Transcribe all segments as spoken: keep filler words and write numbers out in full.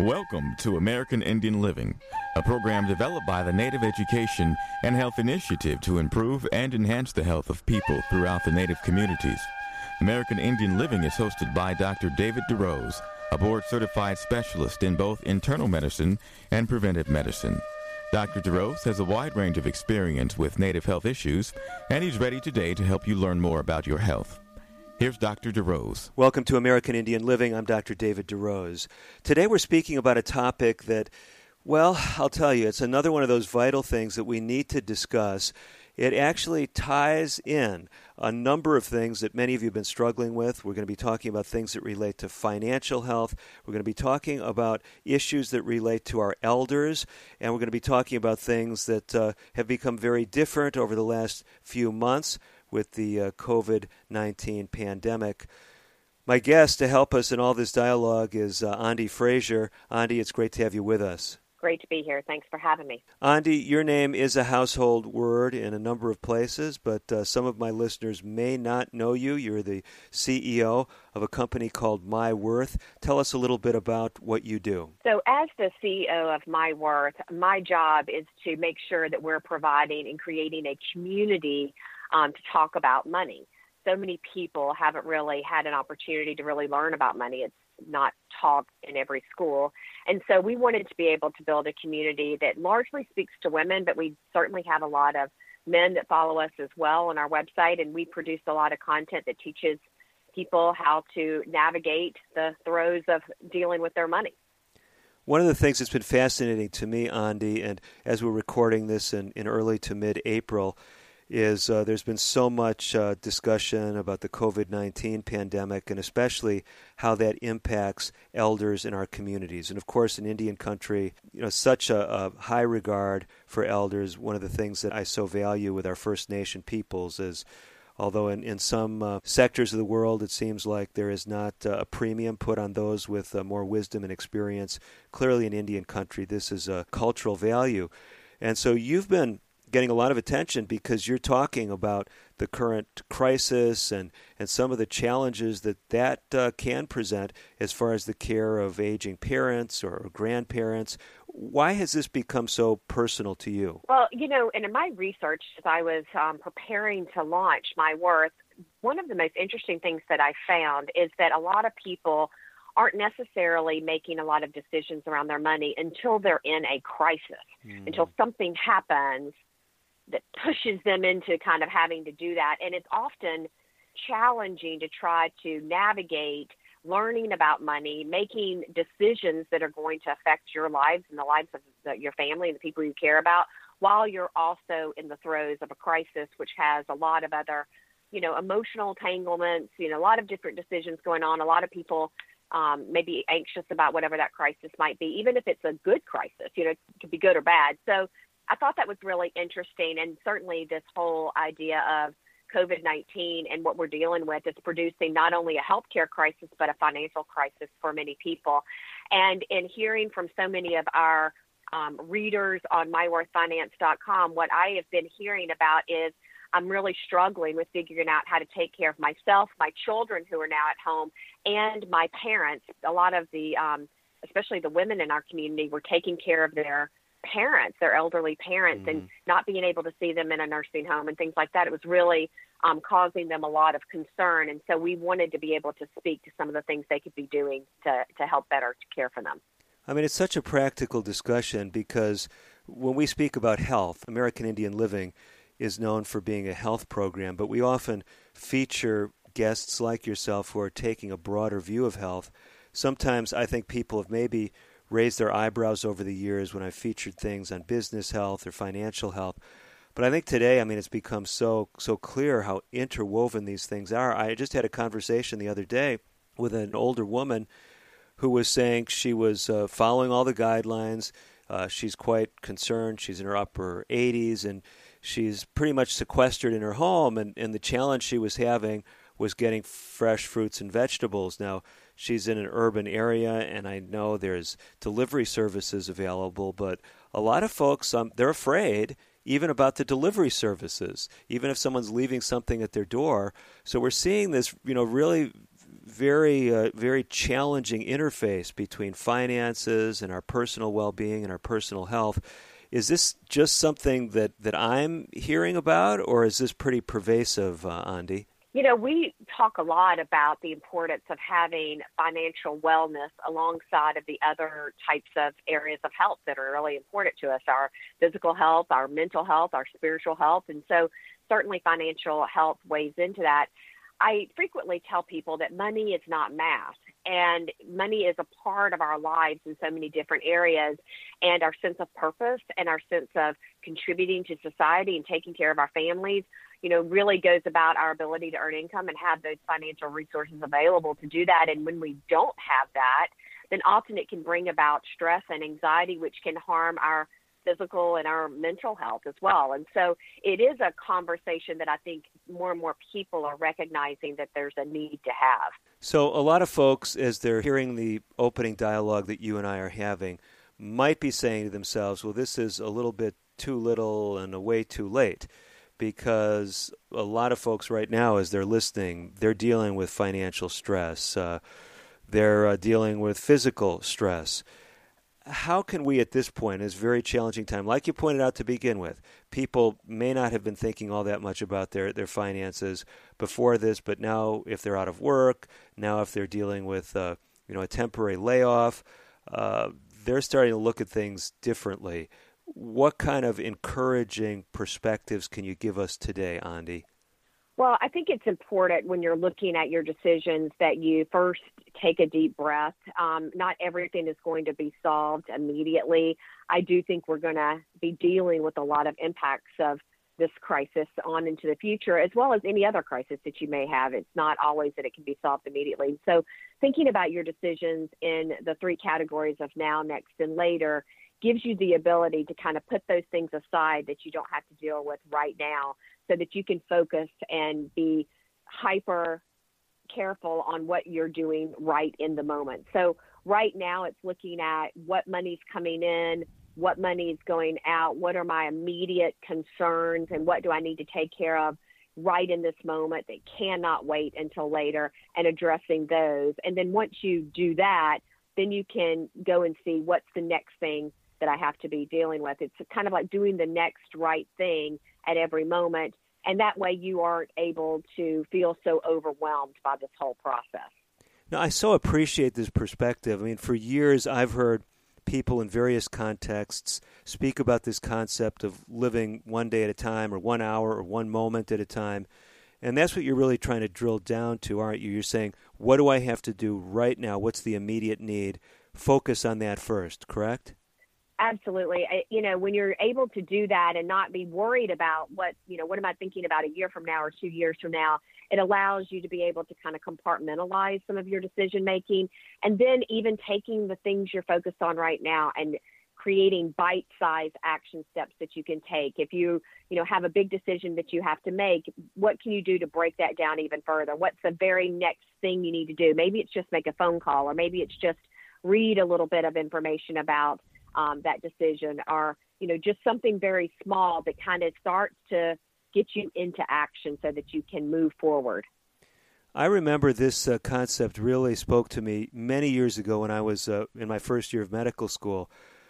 Welcome to American Indian Living, a program developed by the Native Education and Health Initiative to improve and enhance the health of people throughout the Native communities. American Indian Living is hosted by Doctor David DeRose, a board-certified specialist in both internal medicine and preventive medicine. Doctor DeRose has a wide range of experience with Native health issues, and he's ready today to help you learn more about your health. Here's Doctor DeRose. Welcome to American Indian Living. I'm Doctor David DeRose. Today we're speaking about a topic that, well, I'll tell you, it's another one of those vital things that we need to discuss. It actually ties in a number of things that many of you have been struggling with. We're going to be talking about things that relate to financial health. We're going to be talking about issues that relate to our elders. And we're going to be talking about things that uh, have become very different over the last few months with the uh, covid nineteen pandemic. My guest to help us in all this dialogue is uh, Andi Frazier. Andi, it's great to have you with us. Great to be here. Thanks for having me. Andi, your name is a household word in a number of places, but uh, some of my listeners may not know you. You're the C E O of a company called MyWorth. Tell us a little bit about what you do. So as the C E O of MyWorth, my job is to make sure that we're providing and creating a community um, to talk about money. So many people haven't really had an opportunity to really learn about money. It's not taught in every school. And so we wanted to be able to build a community that largely speaks to women, but we certainly have a lot of men that follow us as well on our website. And we produce a lot of content that teaches people how to navigate the throes of dealing with their money. One of the things that's been fascinating to me, Andi, and as we're recording this in, in early to mid-April, is uh, there's been so much uh, discussion about the covid nineteen pandemic and especially how that impacts elders in our communities. And of course, in Indian country, you know, such a, a high regard for elders. One of the things that I so value with our First Nation peoples is, although in, in some uh, sectors of the world it seems like there is not uh, a premium put on those with uh, more wisdom and experience, clearly in Indian country this is a cultural value. And so you've been getting a lot of attention because you're talking about the current crisis and, and some of the challenges that that uh, can present as far as the care of aging parents or grandparents. Why has this become so personal to you? Well, you know, and in my research, as I was um, preparing to launch MyWorth, one of the most interesting things that I found is that a lot of people aren't necessarily making a lot of decisions around their money until they're in a crisis, mm. until something happens that pushes them into kind of having to do that. And it's often challenging to try to navigate learning about money, making decisions that are going to affect your lives and the lives of the, your family and the people you care about, while you're also in the throes of a crisis, which has a lot of other, you know, emotional entanglements, you know, a lot of different decisions going on. A lot of people um, may be anxious about whatever that crisis might be, even if it's a good crisis, you know, it could be good or bad. So I thought that was really interesting, and certainly this whole idea of covid nineteen and what we're dealing with is producing not only a healthcare crisis, but a financial crisis for many people. And in hearing from so many of our um, readers on my worth finance dot com, what I have been hearing about is I'm really struggling with figuring out how to take care of myself, my children who are now at home, and my parents. A lot of the, um, especially the women in our community, were taking care of their parents, their elderly parents, mm-hmm. and not being able to see them in a nursing home and things like that. It was really um, causing them a lot of concern. And so we wanted to be able to speak to some of the things they could be doing to, to help better care for them. I mean, it's such a practical discussion because when we speak about health, American Indian Living is known for being a health program, but we often feature guests like yourself who are taking a broader view of health. Sometimes I think people have maybe raised their eyebrows over the years when I featured things on business health or financial health. But I think today, I mean, it's become so so clear how interwoven these things are. I just had a conversation the other day with an older woman who was saying she was uh, following all the guidelines. Uh, she's quite concerned. She's in her upper eighties, and she's pretty much sequestered in her home. And, and the challenge she was having was getting fresh fruits and vegetables. Now, she's in an urban area, and I know there's delivery services available, but a lot of folks, um, they're afraid even about the delivery services, even if someone's leaving something at their door. So we're seeing this, you know, really very, uh, very challenging interface between finances and our personal well-being and our personal health. Is this just something that, that I'm hearing about, or is this pretty pervasive, uh, Andi? You know, we talk a lot about the importance of having financial wellness alongside of the other types of areas of health that are really important to us, our physical health, our mental health, our spiritual health. And so certainly financial health weighs into that. I frequently tell people that money is not math, and money is a part of our lives in so many different areas, and our sense of purpose and our sense of contributing to society and taking care of our families, you know, really goes about our ability to earn income and have those financial resources available to do that. And when we don't have that, then often it can bring about stress and anxiety, which can harm our physical and our mental health as well. And so it is a conversation that I think more and more people are recognizing that there's a need to have. So a lot of folks, as they're hearing the opening dialogue that you and I are having, might be saying to themselves, well, this is a little bit too little and a way too late, because a lot of folks right now, as they're listening, they're dealing with financial stress. Uh, they're uh, dealing with physical stress. How can we at this point, in this very challenging time, like you pointed out to begin with, people may not have been thinking all that much about their, their finances before this, but now if they're out of work, now if they're dealing with uh, you know, a temporary layoff, uh, they're starting to look at things differently. What kind of encouraging perspectives can you give us today, Andi? Well, I think it's important when you're looking at your decisions that you first take a deep breath. Um, not everything is going to be solved immediately. I do think we're going to be dealing with a lot of impacts of this crisis on into the future, as well as any other crisis that you may have. It's not always that it can be solved immediately. So thinking about your decisions in the three categories of now, next, and later gives you the ability to kind of put those things aside that you don't have to deal with right now, so that you can focus and be hyper careful on what you're doing right in the moment. So right now it's looking at what money's coming in, what money is going out, what are my immediate concerns, and what do I need to take care of right in this moment that cannot wait until later, and addressing those. And then once you do that, then you can go and see what's the next thing that I have to be dealing with. It's kind of like doing the next right thing at every moment. And that way you aren't able to feel so overwhelmed by this whole process. Now, I so appreciate this perspective. I mean, for years I've heard people in various contexts speak about this concept of living one day at a time, or one hour, or one moment at a time. And that's what you're really trying to drill down to, aren't you? You're saying, what do I have to do right now? What's the immediate need? Focus on that first, correct? Absolutely. I, you know, when you're able to do that and not be worried about what, you know, what am I thinking about a year from now or two years from now, it allows you to be able to kind of compartmentalize some of your decision making, and then even taking the things you're focused on right now and creating bite-sized action steps that you can take. If you, you know, have a big decision that you have to make, what can you do to break that down even further? What's the very next thing you need to do? Maybe it's just make a phone call, or maybe it's just read a little bit of information about Um, that decision, or, you know, just something very small that kind of starts to get you into action so that you can move forward. I remember this uh, concept really spoke to me many years ago when I was uh, in my first year of medical school.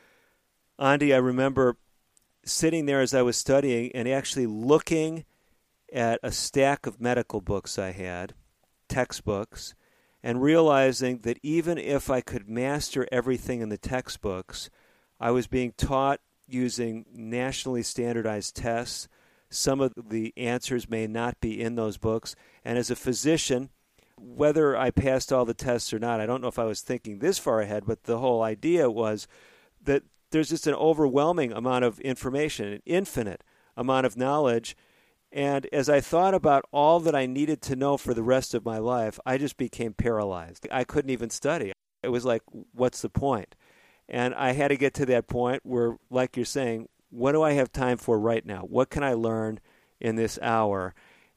Andi, I remember sitting there as I was studying and actually looking at a stack of medical books I had, textbooks, and realizing that even if I could master everything in the textbooks, I was being taught using nationally standardized tests. Some of the answers may not be in those books. And as a physician, whether I passed all the tests or not, I don't know if I was thinking this far ahead, but the whole idea was that there's just an overwhelming amount of information, an infinite amount of knowledge. And as I thought about all that I needed to know for the rest of my life, I just became paralyzed. I couldn't even study. It was like, what's the point? And I had to get to that point where, like you're saying, what do I have time for right now? What can I learn in this hour?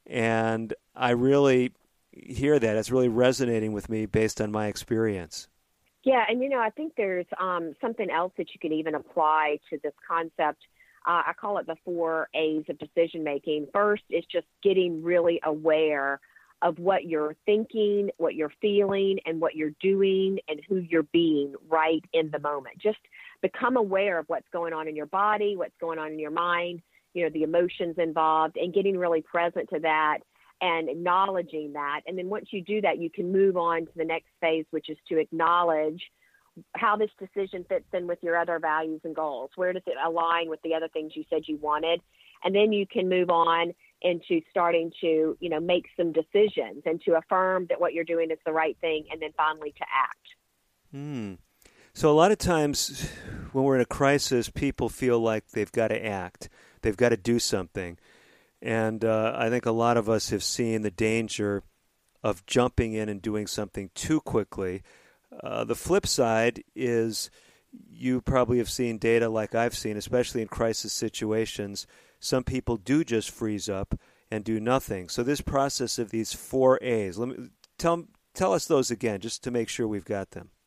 And I really hear that. It's really resonating with me based on my experience. Yeah, and, you know, I think there's um, something else that you can even apply to this concept. Uh, I call it the four A's of decision making. First is just getting really aware of what you're thinking, what you're feeling, and what you're doing, and who you're being right in the moment. Just become aware of what's going on in your body, what's going on in your mind, you know, the emotions involved, and getting really present to that and acknowledging that. And then once you do that, you can move on to the next phase, which is to acknowledge how this decision fits in with your other values and goals. Where does it align with the other things you said you wanted? And then you can move on into starting to, you know, make some decisions and to affirm that what you're doing is the right thing, and then finally to act. Hmm. So a lot of times when we're in a crisis, people feel like they've got to act. They've got to do something. And uh, I think a lot of us have seen the danger of jumping in and doing something too quickly. Uh, the flip side is you probably have seen data like I've seen, especially in crisis situations. Some people do just freeze up and do nothing. So this process of these four A's, let me tell tell us those again, just to make sure we've got them.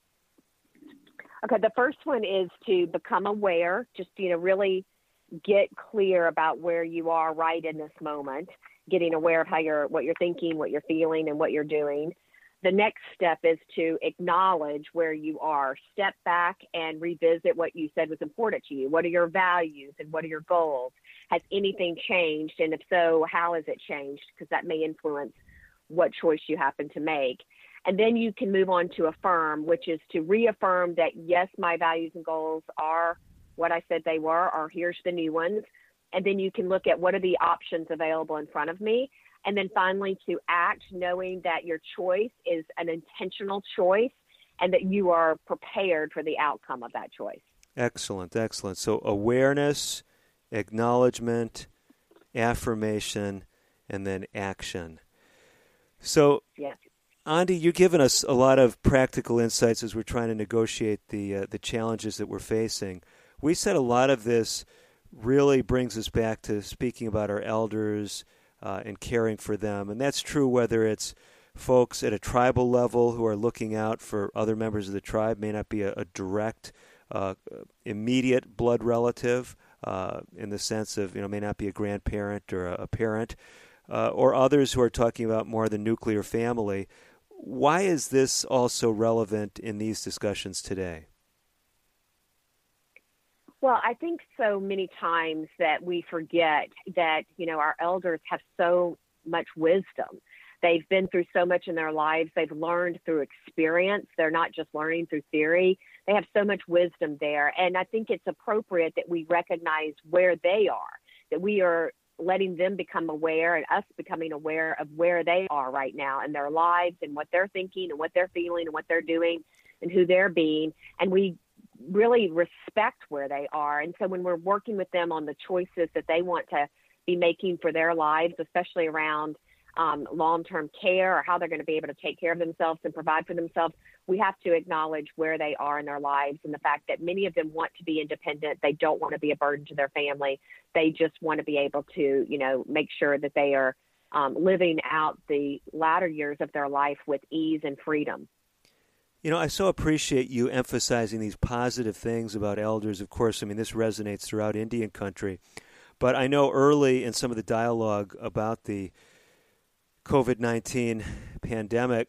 Okay, the first one is to become aware, just, you know, really get clear about where you are right in this moment, getting aware of how you're, what you're thinking, what you're feeling, and what you're doing. The next step is to acknowledge where you are. Step back and revisit what you said was important to you. What are your values and what are your goals? Has anything changed? And if so, how has it changed? Because that may influence what choice you happen to make. And then you can move on to affirm, which is to reaffirm that, yes, my values and goals are what I said they were, or here's the new ones. And then you can look at what are the options available in front of me. And then finally to act, knowing that your choice is an intentional choice and that you are prepared for the outcome of that choice. Excellent, excellent. So awareness, acknowledgement, affirmation, and then action. So, yes. Andi, you're giving us a lot of practical insights as we're trying to negotiate the uh, the challenges that we're facing. We said a lot of this really brings us back to speaking about our elders uh, and caring for them. And that's true whether it's folks at a tribal level who are looking out for other members of the tribe, may not be a, a direct, uh, immediate blood relative uh, in the sense of, you know, may not be a grandparent or a, a parent, uh, or others who are talking about more the nuclear family. Why is this also relevant in these discussions today? Well, I think so many times that we forget that, you know, our elders have so much wisdom. They've been through so much in their lives. They've learned through experience. They're not just learning through theory. They have so much wisdom there. And I think it's appropriate that we recognize where they are, that we are letting them become aware and us becoming aware of where they are right now in their lives and what they're thinking and what they're feeling and what they're doing and who they're being. And we really respect where they are. And so when we're working with them on the choices that they want to be making for their lives, especially around um, long-term care or how they're going to be able to take care of themselves and provide for themselves, we have to acknowledge where they are in their lives and the fact that many of them want to be independent. They don't want to be a burden to their family. They just want to be able to, you know, make sure that they are um, living out the latter years of their life with ease and freedom. You know, I so appreciate you emphasizing these positive things about elders. Of course, I mean, this resonates throughout Indian country. But I know early in some of the dialogue about the covid nineteen pandemic,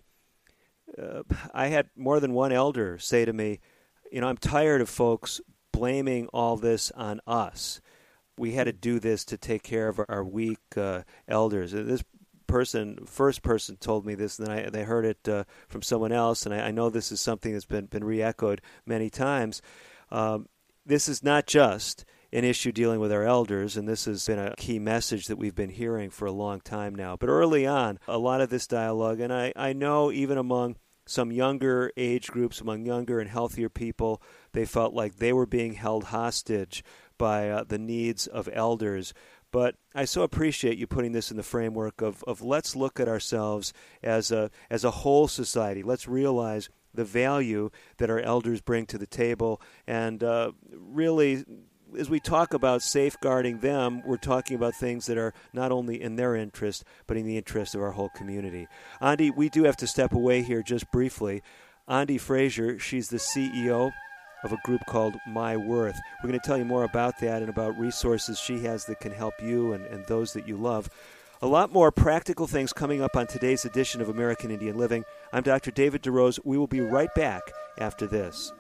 uh, I had more than one elder say to me, you know, I'm tired of folks blaming all this on us. We had to do this to take care of our weak uh, elders. This person, first person told me this, and then I, they heard it uh, from someone else, and I, I know this is something that's been, been re-echoed many times. Um, this is not just an issue dealing with our elders, and this has been a key message that we've been hearing for a long time now. But early on, a lot of this dialogue, and I, I know even among some younger age groups, among younger and healthier people, they felt like they were being held hostage by uh, the needs of elders. But I so appreciate you putting this in the framework of, of let's look at ourselves as a as a whole society. Let's realize the value that our elders bring to the table. And uh, really, as we talk about safeguarding them, we're talking about things that are not only in their interest, but in the interest of our whole community. Andi, we do have to step away here just briefly. Andi Frazier, she's the C E O of a group called My Worth. We're going to tell you more about that and about resources she has that can help you and, and those that you love. A lot more practical things coming up on today's edition of American Indian Living. I'm Doctor David DeRose. We will be right back after this.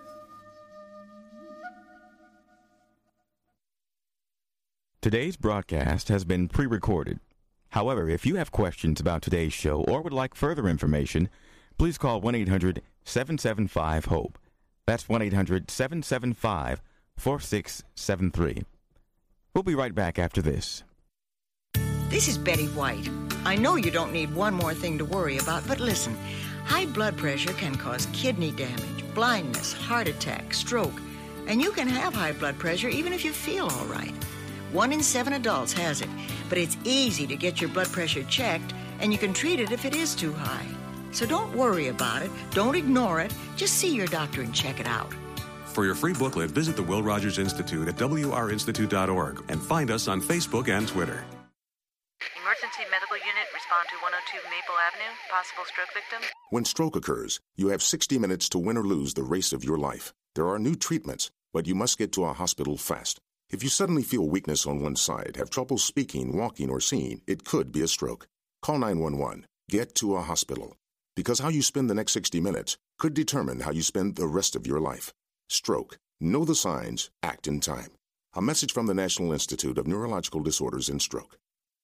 Today's broadcast has been pre-recorded. However, if you have questions about today's show or would like further information, please call one eight hundred seven seven five HOPE. That's one eight hundred seven seven five four six seven three. We'll be right back after this. This is Betty White. I know you don't need one more thing to worry about, but listen, high blood pressure can cause kidney damage, blindness, heart attack, stroke, and you can have high blood pressure even if you feel all right. One in seven adults has it, but it's easy to get your blood pressure checked, and you can treat it if it is too high. So don't worry about it. Don't ignore it. Just see your doctor and check it out. For your free booklet, visit the Will Rogers Institute at W R institute dot org and find us on Facebook and Twitter. Emergency medical unit, respond to one oh two Maple Avenue. Possible stroke victim. When stroke occurs, you have sixty minutes to win or lose the race of your life. There are new treatments, but you must get to a hospital fast. If you suddenly feel weakness on one side, have trouble speaking, walking, or seeing, it could be a stroke. Call nine one one. Get to a hospital. Because how you spend the next sixty minutes could determine how you spend the rest of your life. Stroke. Know the signs. Act in time. A message from the National Institute of Neurological Disorders and Stroke.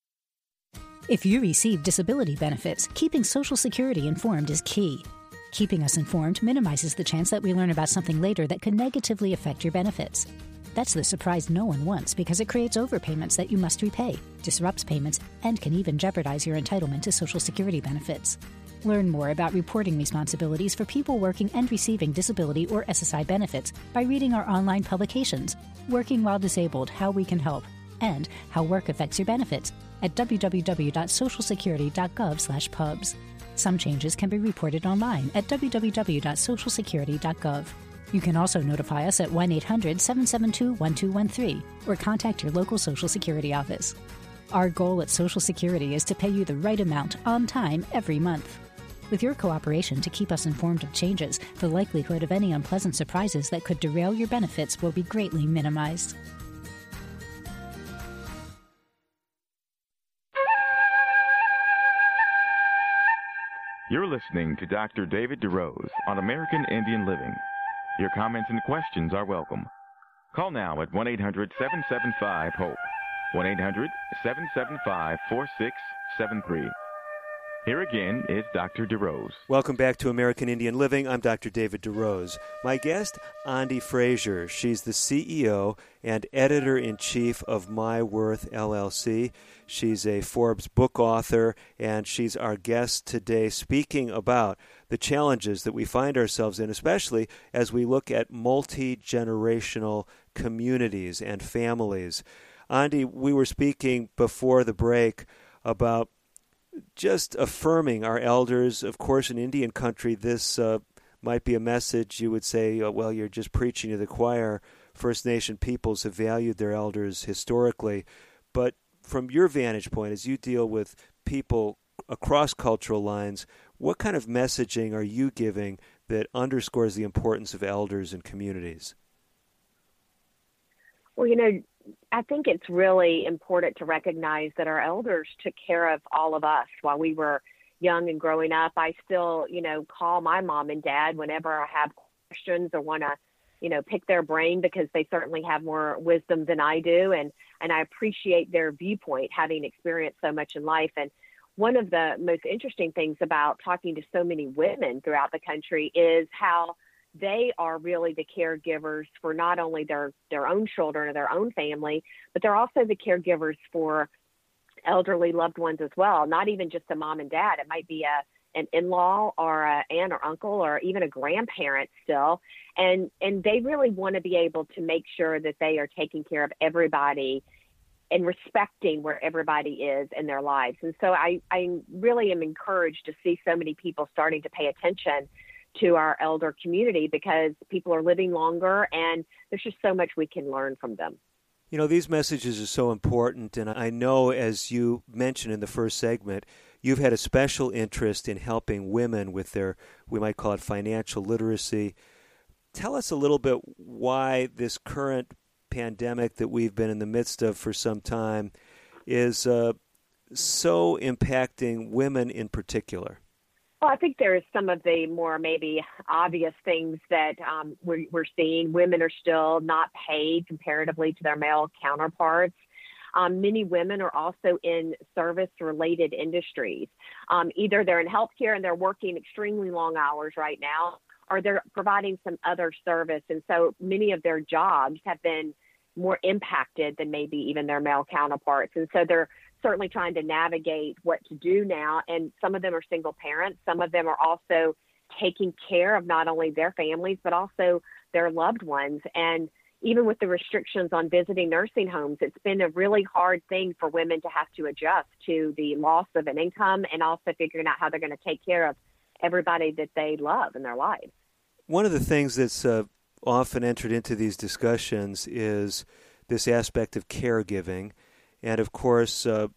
If you receive disability benefits, keeping Social Security informed is key. Keeping us informed minimizes the chance that we learn about something later that could negatively affect your benefits. That's the surprise no one wants because it creates overpayments that you must repay, disrupts payments, and can even jeopardize your entitlement to Social Security benefits. Learn more about reporting responsibilities for people working and receiving disability or S S I benefits by reading our online publications, Working While Disabled, How We Can Help, and How Work Affects Your Benefits at w w w dot social security dot gov slash pubs. Some changes can be reported online at w w w dot social security dot gov. You can also notify us at one eight hundred seven seven two one two one three or contact your local Social Security office. Our goal at Social Security is to pay you the right amount on time every month. With your cooperation to keep us informed of changes, the likelihood of any unpleasant surprises that could derail your benefits will be greatly minimized. You're listening to Doctor David DeRose on American Indian Living. Your comments and questions are welcome. Call now at one eight hundred seven seven five HOPE, one eight hundred seven seven five four six seven three. Here again is Doctor DeRose. Welcome back to American Indian Living. I'm Doctor David DeRose. My guest, Andi Frazier. She's the C E O and editor-in-chief of My Worth, L L C. She's a Forbes book author, and she's our guest today speaking about the challenges that we find ourselves in, especially as we look at multi-generational communities and families. Andi, we were speaking before the break about just affirming our elders. Of course, in Indian country, this uh, might be a message you would say, oh, well, you're just preaching to the choir. First Nation peoples have valued their elders historically. But from your vantage point, as you deal with people across cultural lines, what kind of messaging are you giving that underscores the importance of elders in communities? Well, you know, I think it's really important to recognize that our elders took care of all of us while we were young and growing up. I still, you know, call my mom and dad whenever I have questions or want to, you know, pick their brain because they certainly have more wisdom than I do. And, and I appreciate their viewpoint, having experienced so much in life. And one of the most interesting things about talking to so many women throughout the country is how they are really the caregivers for not only their, their own children or their own family, but they're also the caregivers for elderly loved ones as well. Not even just a mom and dad. It might be a an in-law or an aunt or uncle or even a grandparent still. And, and they really want to be able to make sure that they are taking care of everybody and respecting where everybody is in their lives. And so I, I really am encouraged to see so many people starting to pay attention to our elder community because people are living longer and there's just so much we can learn from them. You know, these messages are so important, and I know, as you mentioned in the first segment, you've had a special interest in helping women with their, we might call it financial literacy. Tell us a little bit why this current pandemic that we've been in the midst of for some time is uh, so impacting women in particular? Well, I think there's some of the more maybe obvious things that um, we're, we're seeing. Women are still not paid comparatively to their male counterparts. Um, many women are also in service-related industries. Um, either they're in healthcare and they're working extremely long hours right now, or they're providing some other service. And so many of their jobs have been more impacted than maybe even their male counterparts. And so they're certainly trying to navigate what to do now. And some of them are single parents. Some of them are also taking care of not only their families, but also their loved ones. And even with the restrictions on visiting nursing homes, it's been a really hard thing for women to have to adjust to the loss of an income and also figuring out how they're going to take care of everybody that they love in their lives. One of the things that's uh, often entered into these discussions is this aspect of caregiving. And, of course, uh,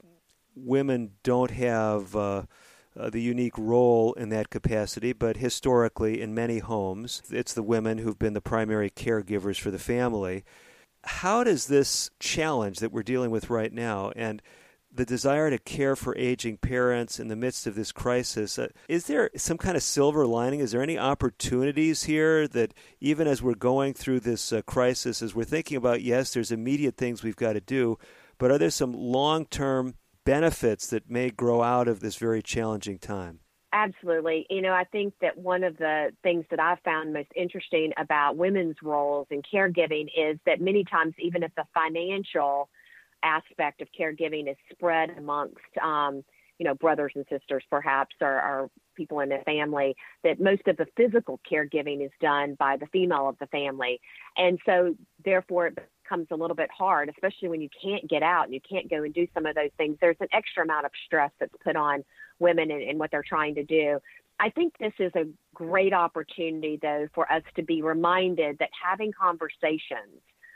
women don't have uh, uh, the unique role in that capacity, but historically in many homes, it's the women who've been the primary caregivers for the family. How does this challenge that we're dealing with right now and the desire to care for aging parents in the midst of this crisis, uh, is there some kind of silver lining? Is there any opportunities here that even as we're going through this uh, crisis, as we're thinking about, yes, there's immediate things we've got to do, but are there some long-term benefits that may grow out of this very challenging time? Absolutely. You know, I think that one of the things that I've found most interesting about women's roles in caregiving is that many times, even if the financial aspect of caregiving is spread amongst, um, you know, brothers and sisters, perhaps, or, or people in the family, that most of the physical caregiving is done by the female of the family. And so, therefore, it becomes a little bit hard, especially when you can't get out and you can't go and do some of those things. There's an extra amount of stress that's put on women in, in what they're trying to do. I think this is a great opportunity, though, for us to be reminded that having conversations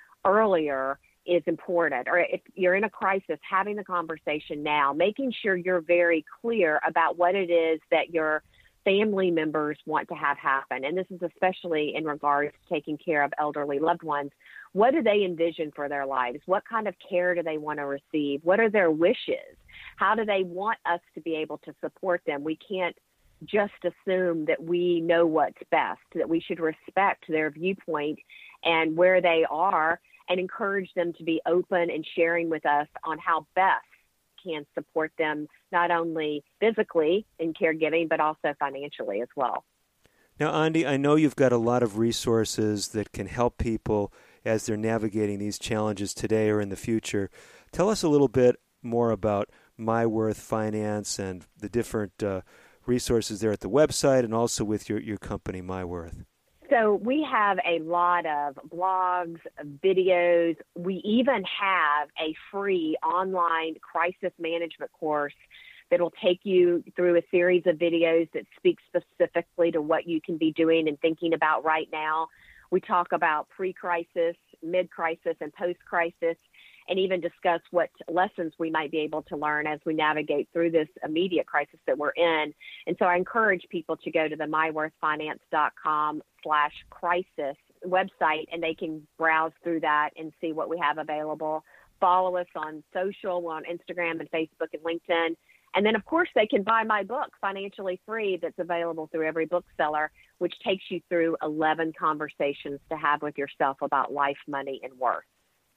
earlier is important. Or if you're in a crisis, having the conversation now, making sure you're very clear about what it is that your family members want to have happen. And this is especially in regards to taking care of elderly loved ones. What do they envision for their lives? What kind of care do they want to receive? What are their wishes? How do they want us to be able to support them? We can't just assume that we know what's best, that we should respect their viewpoint and where they are and encourage them to be open and sharing with us on how best can support them, not only physically in caregiving, but also financially as well. Now, Andi, I know you've got a lot of resources that can help people as they're navigating these challenges today or in the future. Tell us a little bit more about MyWorth Finance and the different uh, resources there at the website and also with your, your company, MyWorth. So we have a lot of blogs, videos. We even have a free online crisis management course that will take you through a series of videos that speak specifically to what you can be doing and thinking about right now. We talk about pre-crisis, mid-crisis, and post-crisis, and even discuss what lessons we might be able to learn as we navigate through this immediate crisis that we're in. And so I encourage people to go to the myworthfinance.com slash crisis website, and they can browse through that and see what we have available. Follow us on social. We're on Instagram and Facebook and LinkedIn. And then, of course, they can buy my book, Financially Free, that's available through every bookseller, which takes you through eleven conversations to have with yourself about life, money, and worth.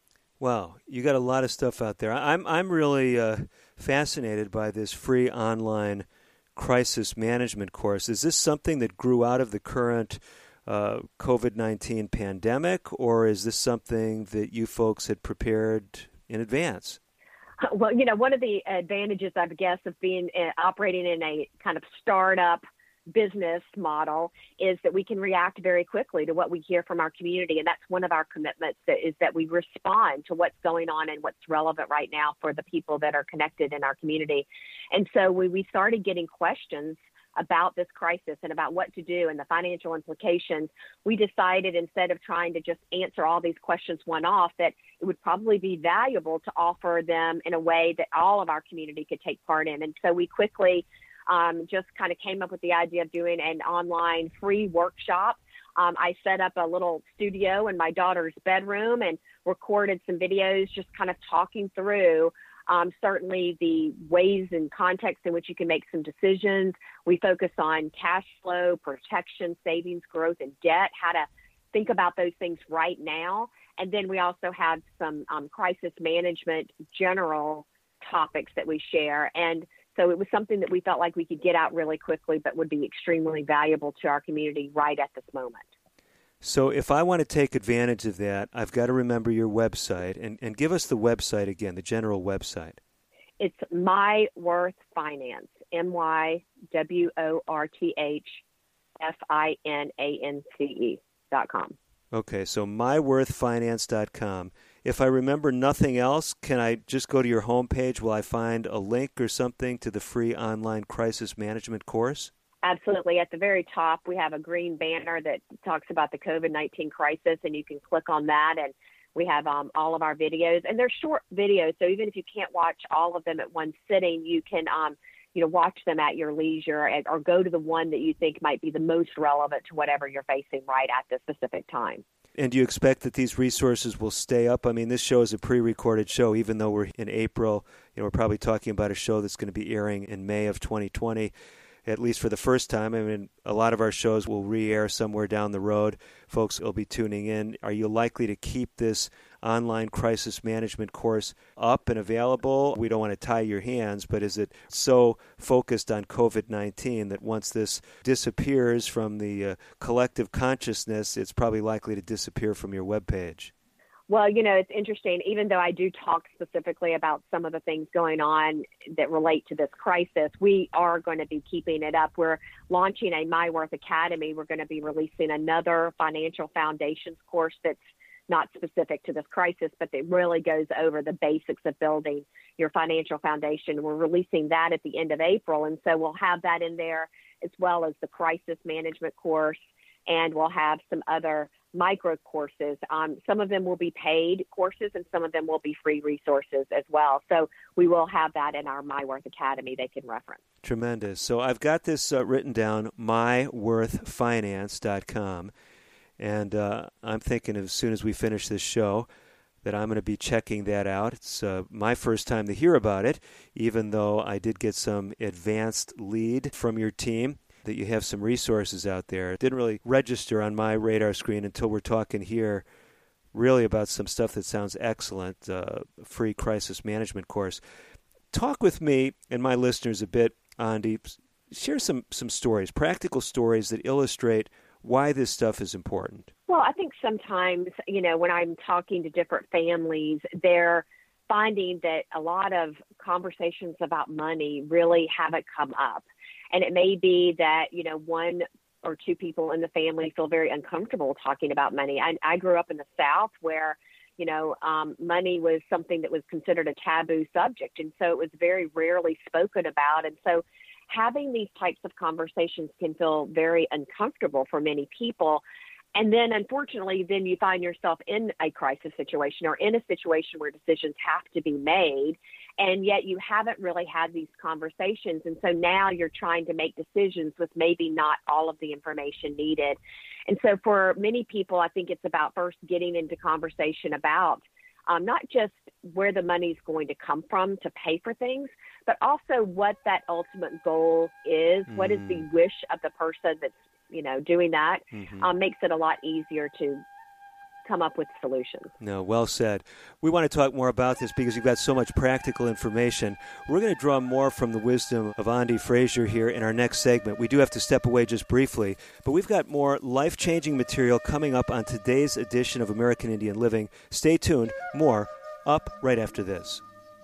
Wow, you got a lot of stuff out there. I'm I'm really uh, fascinated by this free online crisis management course. Is this something that grew out of the current uh, COVID nineteen pandemic, or is this something that you folks had prepared in advance? Well, you know, one of the advantages, I guess, of being uh, operating in a kind of startup business model is that we can react very quickly to what we hear from our community. And that's one of our commitments, that is that we respond to what's going on and what's relevant right now for the people that are connected in our community. And so we, we started getting questions about this crisis and about what to do and the financial implications. We decided, instead of trying to just answer all these questions one off, that it would probably be valuable to offer them in a way that all of our community could take part in. And so we quickly um, just kind of came up with the idea of doing an online free workshop. Um, I set up a little studio in my daughter's bedroom and recorded some videos just kind of talking through Um, certainly the ways and context in which you can make some decisions. We focus on cash flow, protection, savings, growth, and debt, how to think about those things right now. And then we also have some um, crisis management general topics that we share. And so it was something that we felt like we could get out really quickly, but would be extremely valuable to our community right at this moment. So if I want to take advantage of that, I've got to remember your website. And, and give us the website again, the general website. It's My Worth Finance, M Y W O R T H F I N A N C E dot com. Okay, so my worth finance dot com. If I remember nothing else, can I just go to your homepage? Will I find a link or something to the free online crisis management course? Absolutely. At the very top, we have a green banner that talks about the COVID nineteen crisis, and you can click on that, and we have um, all of our videos. And they're short videos, so even if you can't watch all of them at one sitting, you can um, you know, watch them at your leisure, or go to the one that you think might be the most relevant to whatever you're facing right at this specific time. And do you expect that these resources will stay up? I mean, this show is a pre-recorded show, even though we're in April. You know, we're probably talking about a show that's going to be airing in May of twenty twenty. At least for the first time. I mean, a lot of our shows will re-air somewhere down the road. Folks will be tuning in. Are you likely to keep this online crisis management course up and available? We don't want to tie your hands, but is it so focused on COVID nineteen that once this disappears from the uh, collective consciousness, it's probably likely to disappear from your webpage? Well, you know, it's interesting. Even though I do talk specifically about some of the things going on that relate to this crisis, we are going to be keeping it up. We're launching a My Worth Academy. We're going to be releasing another financial foundations course that's not specific to this crisis, but that really goes over the basics of building your financial foundation. We're releasing that at the end of April, and so we'll have that in there, as well as the crisis management course, and we'll have some other micro courses. Um, some of them will be paid courses, and some of them will be free resources as well. So we will have that in our My Worth Academy they can reference. Tremendous. So I've got this uh, written down, my worth finance dot com, and uh, I'm thinking as soon as we finish this show that I'm going to be checking that out. It's uh, my first time to hear about it, even though I did get some advanced lead from your team that you have some resources out there. It didn't really register on my radar screen until we're talking here really about some stuff that sounds excellent, uh, free crisis management course. Talk with me and my listeners a bit, Andi. Share some, some stories, practical stories that illustrate why this stuff is important. Well, I think sometimes, you know, when I'm talking to different families, they're finding that a lot of conversations about money really haven't come up. And it may be that, you know, one or two people in the family feel very uncomfortable talking about money. I, I grew up in the South where, you know, um, money was something that was considered a taboo subject. And so it was very rarely spoken about. And so having these types of conversations can feel very uncomfortable for many people. And then, unfortunately, then you find yourself in a crisis situation or in a situation where decisions have to be made, and yet you haven't really had these conversations. And so now you're trying to make decisions with maybe not all of the information needed. And so for many people, I think it's about first getting into conversation about um, not just where the money's going to come from to pay for things, but also what that ultimate goal is. Mm. What is the wish of the person that's, you know, doing that? Mm-hmm. um, makes it a lot easier to come up with solutions. No, well said. We want to talk more about this because you've got so much practical information. We're going to draw more from the wisdom of Andi Frazier here in our next segment. We do have to step away just briefly, but we've got more life-changing material coming up on today's edition of American Indian Living. Stay tuned. More up right after this.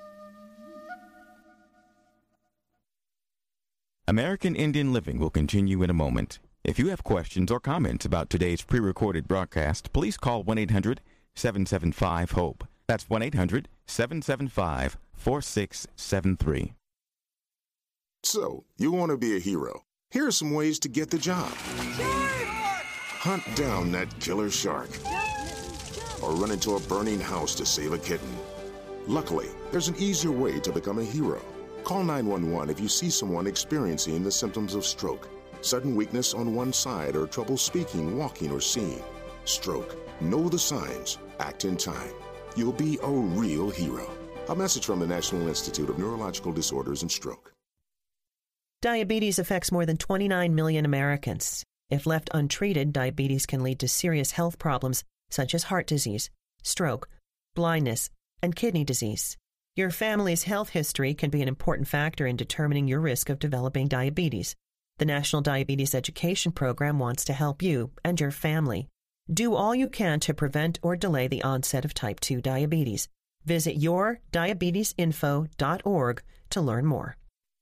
American Indian Living will continue in a moment. If you have questions or comments about today's pre-recorded broadcast, please call one eight hundred seven seven five HOPE. That's one eight hundred seven seven five four six seven three. So, you want to be a hero. Here are some ways to get the job. Hunt down that killer shark. Or run into a burning house to save a kitten. Luckily, there's an easier way to become a hero. Call nine one one if you see someone experiencing the symptoms of stroke. Sudden weakness on one side or trouble speaking, walking, or seeing. Stroke. Know the signs. Act in time. You'll be a real hero. A message from the National Institute of Neurological Disorders and Stroke. Diabetes affects more than twenty-nine million Americans. If left untreated, diabetes can lead to serious health problems such as heart disease, stroke, blindness, and kidney disease. Your family's health history can be an important factor in determining your risk of developing diabetes. The National Diabetes Education Program wants to help you and your family. Do all you can to prevent or delay the onset of type two diabetes. Visit your diabetes info dot org to learn more.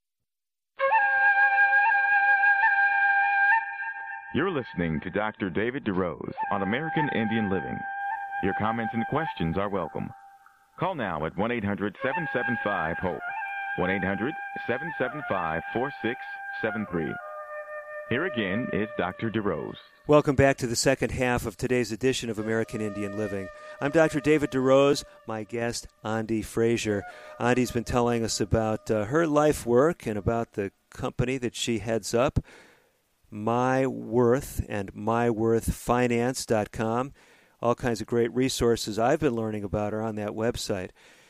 You're listening to Doctor David DeRose on American Indian Living. Your comments and questions are welcome. Call now at one eight hundred seven seven five HOPE, one eight hundred seven seven five four six seven three. Here again is Doctor DeRose. Welcome back to the second half of today's edition of American Indian Living. I'm Doctor David DeRose, my guest, Andi Frazier. Andi's been telling us about uh, her life work and about the company that she heads up, My Worth and my worth finance dot com. All kinds of great resources I've been learning about her on that website.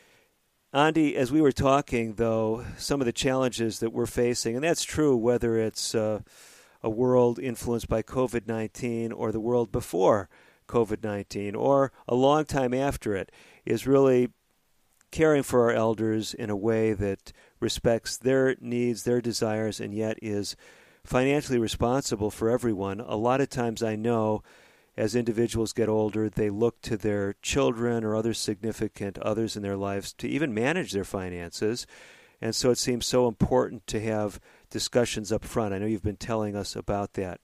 Andi, as we were talking, though, some of the challenges that we're facing, and that's true whether it's uh, a world influenced by covid nineteen or the world before covid nineteen or a long time after it, is really caring for our elders in a way that respects their needs, their desires, and yet is financially responsible for everyone. A lot of times I know as individuals get older, they look to their children or other significant others in their lives to even manage their finances. And so it seems so important to have discussions up front. I know you've been telling us about that.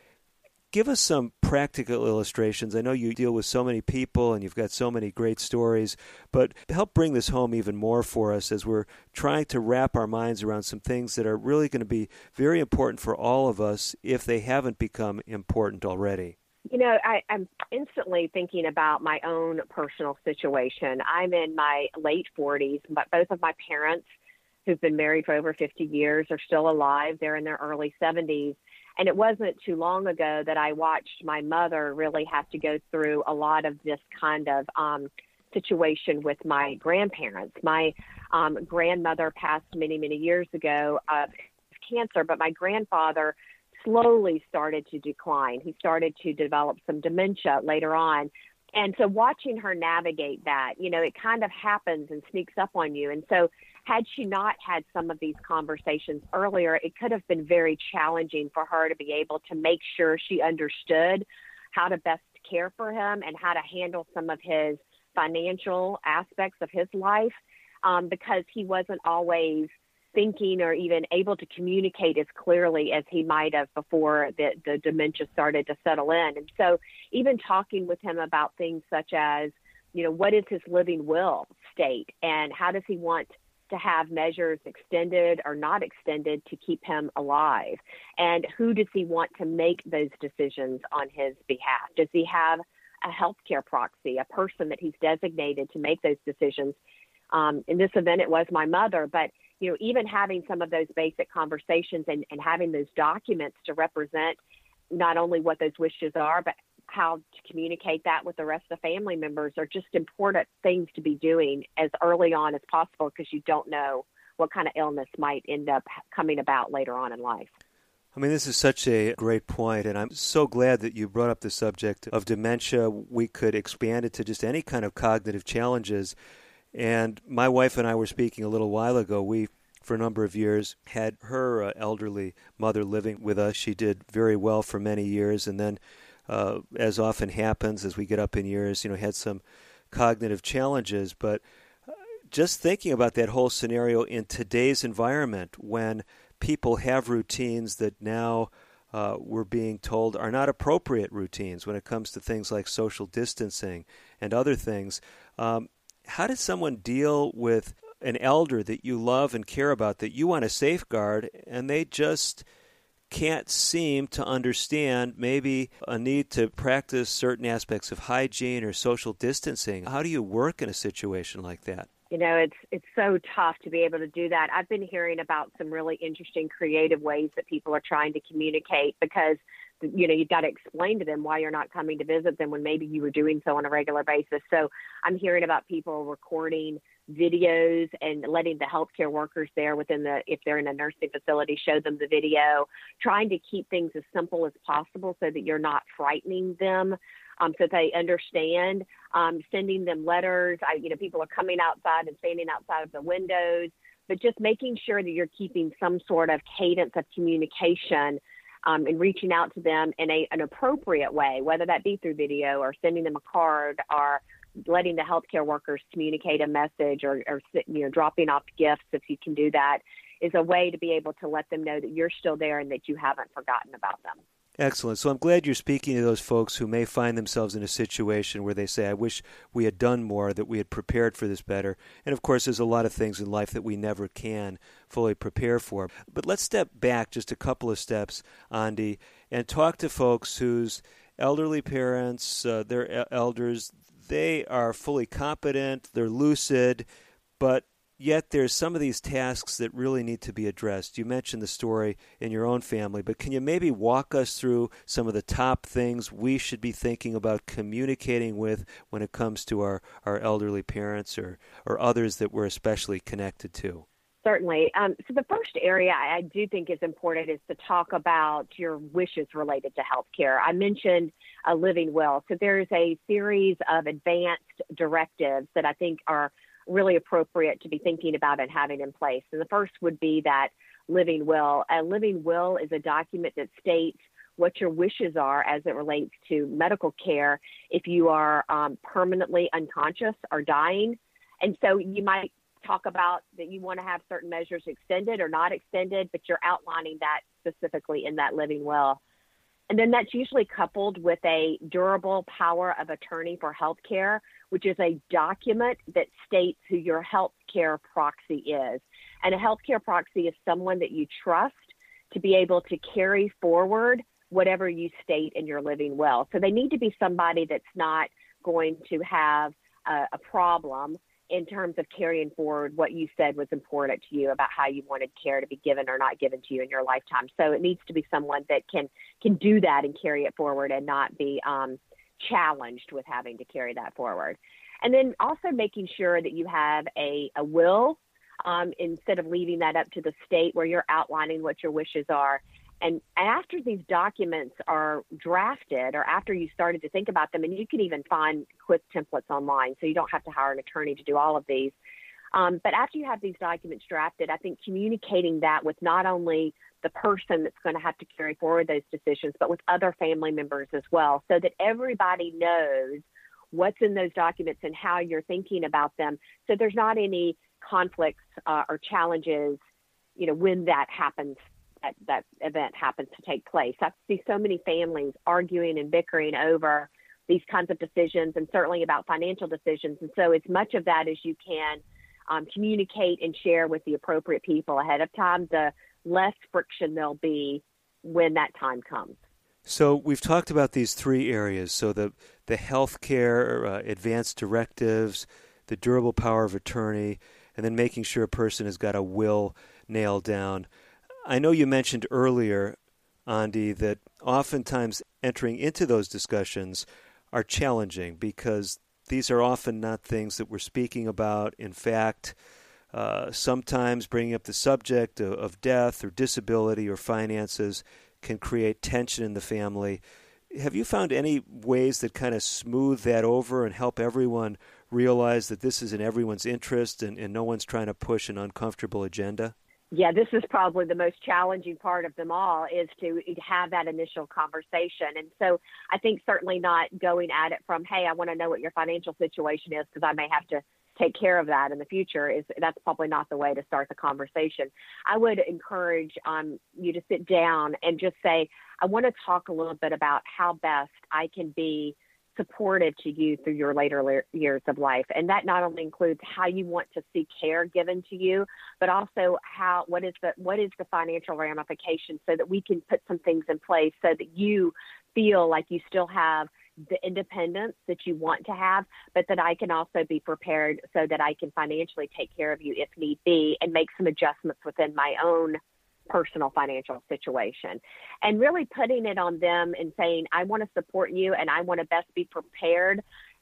Give us some practical illustrations. I know you deal with so many people and you've got so many great stories, but help bring this home even more for us as we're trying to wrap our minds around some things that are really going to be very important for all of us if they haven't become important already. You know, I, I'm instantly thinking about my own personal situation. I'm in my late forties, but both of my parents, who've been married for over fifty years, are still alive. They're in their early seventies. And it wasn't too long ago that I watched my mother really have to go through a lot of this kind of um, situation with my grandparents. My um, grandmother passed many, many years ago of cancer, but my grandfather slowly started to decline. He started to develop some dementia later on. And so watching her navigate that, you know, it kind of happens and sneaks up on you. And so had she not had some of these conversations earlier, it could have been very challenging for her to be able to make sure she understood how to best care for him and how to handle some of his financial aspects of his life, um, because he wasn't always thinking or even able to communicate as clearly as he might have before the, the dementia started to settle in. And so even talking with him about things such as, you know, what is his living will state and how does he want to have measures extended or not extended to keep him alive? And who does he want to make those decisions on his behalf? Does he have a healthcare proxy, a person that he's designated to make those decisions? Um, in this event, it was my mother, but you know, even having some of those basic conversations and, and having those documents to represent not only what those wishes are, but how to communicate that with the rest of the family members are just important things to be doing as early on as possible, because you don't know what kind of illness might end up coming about later on in life. I mean, this is such a great point, and I'm so glad that you brought up the subject of dementia. We could expand it to just any kind of cognitive challenges. And my wife and I were speaking a little while ago. We, for a number of years, had her uh, elderly mother living with us. She did very well for many years, and then, uh, as often happens as we get up in years, you know, had some cognitive challenges. But just thinking about that whole scenario in today's environment, when people have routines that now uh, we're being told are not appropriate routines when it comes to things like social distancing and other things. Um, How does someone deal with an elder that you love and care about, that you want to safeguard, and they just can't seem to understand maybe a need to practice certain aspects of hygiene or social distancing? How do you work in a situation like that? You know, it's it's so tough to be able to do that. I've been hearing about some really interesting, creative ways that people are trying to communicate, because you know, you've got to explain to them why you're not coming to visit them when maybe you were doing so on a regular basis. So I'm hearing about people recording videos and letting the healthcare workers there within the, if they're in a nursing facility, show them the video, trying to keep things as simple as possible so that you're not frightening them, um, so they understand, um, sending them letters. I, you know, people are coming outside and standing outside of the windows, but just making sure that you're keeping some sort of cadence of communication um, and reaching out to them in a, an appropriate way, whether that be through video or sending them a card or letting the healthcare workers communicate a message or, or, you know, dropping off gifts, if you can do that, is a way to be able to let them know that you're still there and that you haven't forgotten about them. Excellent. So I'm glad you're speaking to those folks who may find themselves in a situation where they say, I wish we had done more, that we had prepared for this better. And, of course, there's a lot of things in life that we never can fully prepare for. But let's step back just a couple of steps, Andi, and talk to folks whose elderly parents, uh, their elders, they are fully competent, they're lucid, but yet there's some of these tasks that really need to be addressed. You mentioned the story in your own family, but can you maybe walk us through some of the top things we should be thinking about communicating with when it comes to our, our elderly parents or, or others that we're especially connected to? Certainly. Um, so the first area I do think is important is to talk about your wishes related to healthcare. I mentioned a living will. So there's a series of advanced directives that I think are really appropriate to be thinking about and having in place. And the first would be that living will. A living will is a document that states what your wishes are as it relates to medical care if you are um, permanently unconscious or dying. And so you might talk about that you want to have certain measures extended or not extended, but you're outlining that specifically in that living will. And then that's usually coupled with a durable power of attorney for healthcare, which is a document that states who your healthcare proxy is. And a healthcare proxy is someone that you trust to be able to carry forward whatever you state in your living will. So they need to be somebody that's not going to have a, a problem in terms of carrying forward what you said was important to you about how you wanted care to be given or not given to you in your lifetime. So it needs to be someone that can can do that and carry it forward and not be um, challenged with having to carry that forward. And then also making sure that you have a, a will um, instead of leaving that up to the state where you're outlining what your wishes are. And after these documents are drafted or after you started to think about them, and you can even find quick templates online, so you don't have to hire an attorney to do all of these. Um, but after you have these documents drafted, I think communicating that with not only the person that's going to have to carry forward those decisions, but with other family members as well, so that everybody knows what's in those documents and how you're thinking about them. So there's not any conflicts uh, or challenges, you know, when that happens. That, that event happens to take place. I see so many families arguing and bickering over these kinds of decisions and certainly about financial decisions. And so as much of that as you can um, communicate and share with the appropriate people ahead of time, the less friction there'll be when that time comes. So we've talked about these three areas. So the, the healthcare, uh, advanced directives, the durable power of attorney, and then making sure a person has got a will nailed down. I know you mentioned earlier, Andi, that oftentimes entering into those discussions are challenging because these are often not things that we're speaking about. In fact, uh, sometimes bringing up the subject of, of death or disability or finances can create tension in the family. Have you found any ways that kind of smooth that over and help everyone realize that this is in everyone's interest and, and no one's trying to push an uncomfortable agenda? Yeah, this is probably the most challenging part of them all, is to have that initial conversation. And so I think certainly not going at it from, hey, I want to know what your financial situation is because I may have to take care of that in the future. Is that's probably not the way to start the conversation. I would encourage um, you to sit down and just say, I want to talk a little bit about how best I can be supportive to you through your later years of life. And that not only includes how you want to see care given to you, but also how, what is the, what is the financial ramification so that we can put some things in place so that you feel like you still have the independence that you want to have, but that I can also be prepared so that I can financially take care of you if need be and make some adjustments within my own personal financial situation. And really putting it on them and saying, I want to support you and I want to best be prepared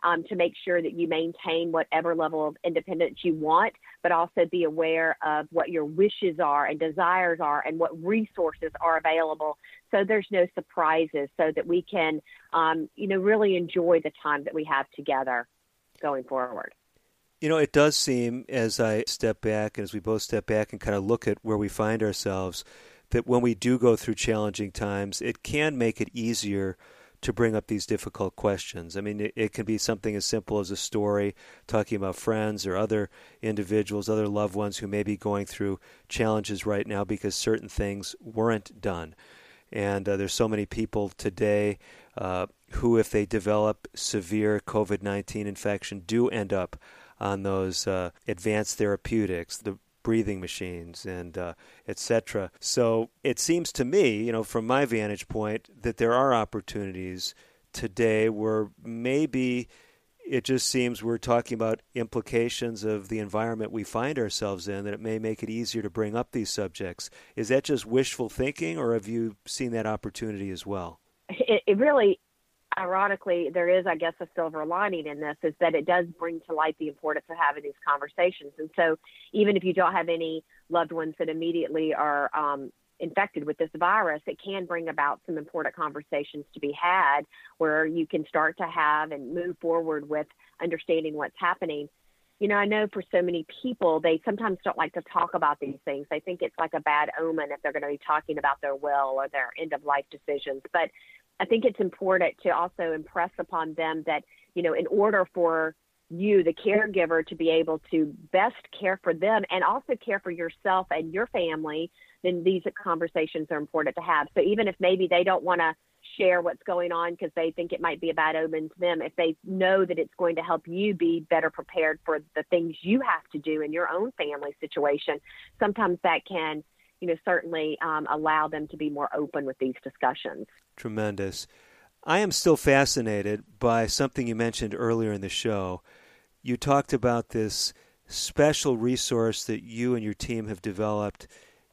um, to make sure that you maintain whatever level of independence you want, but also be aware of what your wishes are and desires are and what resources are available, so there's no surprises, so that we can, um, you know, really enjoy the time that we have together going forward. You know, it does seem, as I step back, as we both step back and kind of look at where we find ourselves, that when we do go through challenging times, it can make it easier to bring up these difficult questions. I mean, it, it can be something as simple as a story talking about friends or other individuals, other loved ones who may be going through challenges right now because certain things weren't done. And uh, there's so many people today uh, who, if they develop severe covid nineteen infection, do end up on those uh, advanced therapeutics, the breathing machines, and uh, et cetera. So it seems to me, you know, from my vantage point, that there are opportunities today where maybe it just seems we're talking about implications of the environment we find ourselves in, that it may make it easier to bring up these subjects. Is that just wishful thinking, or have you seen that opportunity as well? It, it really, ironically, there is, I guess, a silver lining in this, is that it does bring to light the importance of having these conversations. And so even if you don't have any loved ones that immediately are um, infected with this virus, it can bring about some important conversations to be had where you can start to have and move forward with understanding what's happening. You know, I know for so many people, they sometimes don't like to talk about these things. They think it's like a bad omen if they're going to be talking about their will or their end-of-life decisions. But I think it's important to also impress upon them that, you know, in order for you, the caregiver, to be able to best care for them and also care for yourself and your family, then these conversations are important to have. So even if maybe they don't want to share what's going on because they think it might be a bad omen to them, if they know that it's going to help you be better prepared for the things you have to do in your own family situation, sometimes that can, you know, certainly um, allow them to be more open with these discussions. Tremendous. I am still fascinated by something you mentioned earlier in the show. You talked about this special resource that you and your team have developed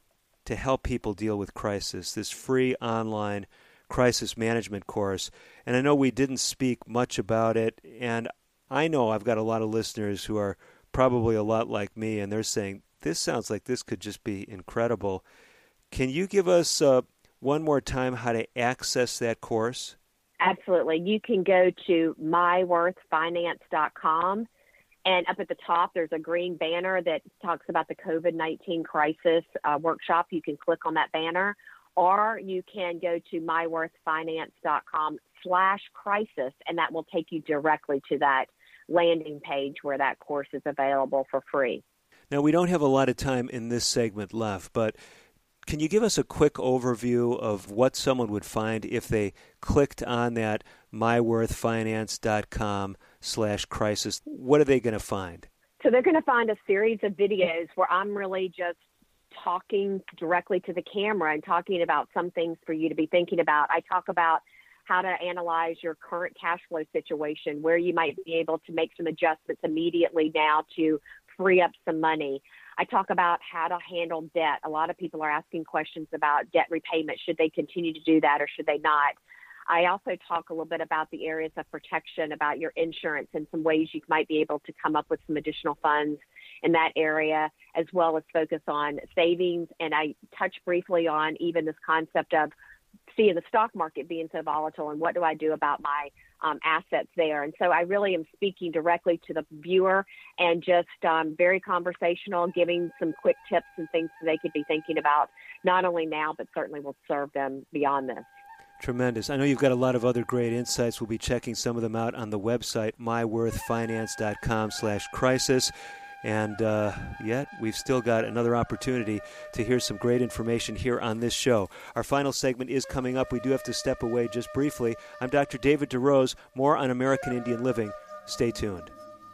to help people deal with crisis, this free online crisis management course. And I know we didn't speak much about it, and I know I've got a lot of listeners who are probably a lot like me, and they're saying, this sounds like this could just be incredible. Can you give us uh, one more time how to access that course? Absolutely. You can go to my worth finance dot com, and up at the top there's a green banner that talks about the covid nineteen crisis uh, workshop. You can click on that banner, or you can go to my worth finance dot com slash crisis, and that will take you directly to that landing page where that course is available for free. Now, we don't have a lot of time in this segment left, but can you give us a quick overview of what someone would find if they clicked on that my worth finance dot com slash crisis? What are they going to find? So they're going to find a series of videos where I'm really just talking directly to the camera and talking about some things for you to be thinking about. I talk about how to analyze your current cash flow situation, where you might be able to make some adjustments immediately now to free up some money. I talk about how to handle debt. A lot of people are asking questions about debt repayment. Should they continue to do that or should they not? I also talk a little bit about the areas of protection, about your insurance and some ways you might be able to come up with some additional funds in that area, as well as focus on savings. And I touch briefly on even this concept of seeing the stock market being so volatile and what do I do about my um, assets there. And so I really am speaking directly to the viewer and just um, very conversational, giving some quick tips and things that they could be thinking about, not only now, but certainly will serve them beyond this. Tremendous. I know you've got a lot of other great insights. We'll be checking some of them out on the website, my worth finance dot com slash crisis. And uh, yet, we've still got another opportunity to hear some great information here on this show. Our final segment is coming up. We do have to step away just briefly. I'm Doctor David DeRose. More on American Indian Living. Stay tuned.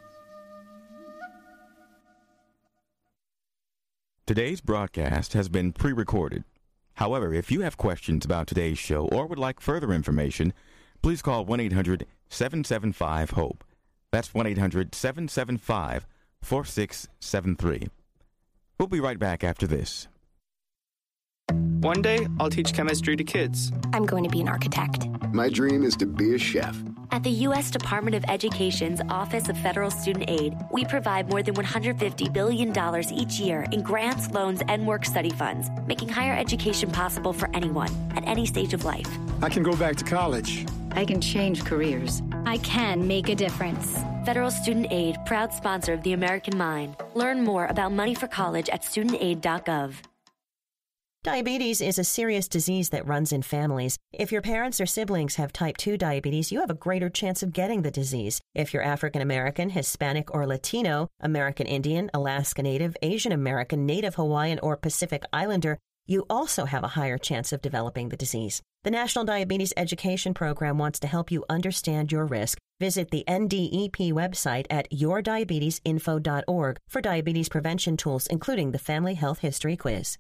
Today's broadcast has been pre-recorded. However, if you have questions about today's show or would like further information, please call one eight hundred seven seven five HOPE. That's one eight hundred seven seven five four six seven three. We'll be right back after this. One day, I'll teach chemistry to kids. I'm going to be an architect. My dream is to be a chef. At the U S Department of Education's Office of Federal Student Aid, we provide more than one hundred fifty billion dollars each year in grants, loans, and work-study funds, making higher education possible for anyone at any stage of life. I can go back to college. I can change careers. I can make a difference. Federal Student Aid, proud sponsor of the American Mind. Learn more about money for college at student aid dot gov. Diabetes is a serious disease that runs in families. If your parents or siblings have type two diabetes, you have a greater chance of getting the disease. If you're African American, Hispanic, or Latino, American Indian, Alaska Native, Asian American, Native Hawaiian, or Pacific Islander, you also have a higher chance of developing the disease. The National Diabetes Education Program wants to help you understand your risk. Visit the N D E P website at your diabetes info dot org for diabetes prevention tools, including the Family Health History Quiz.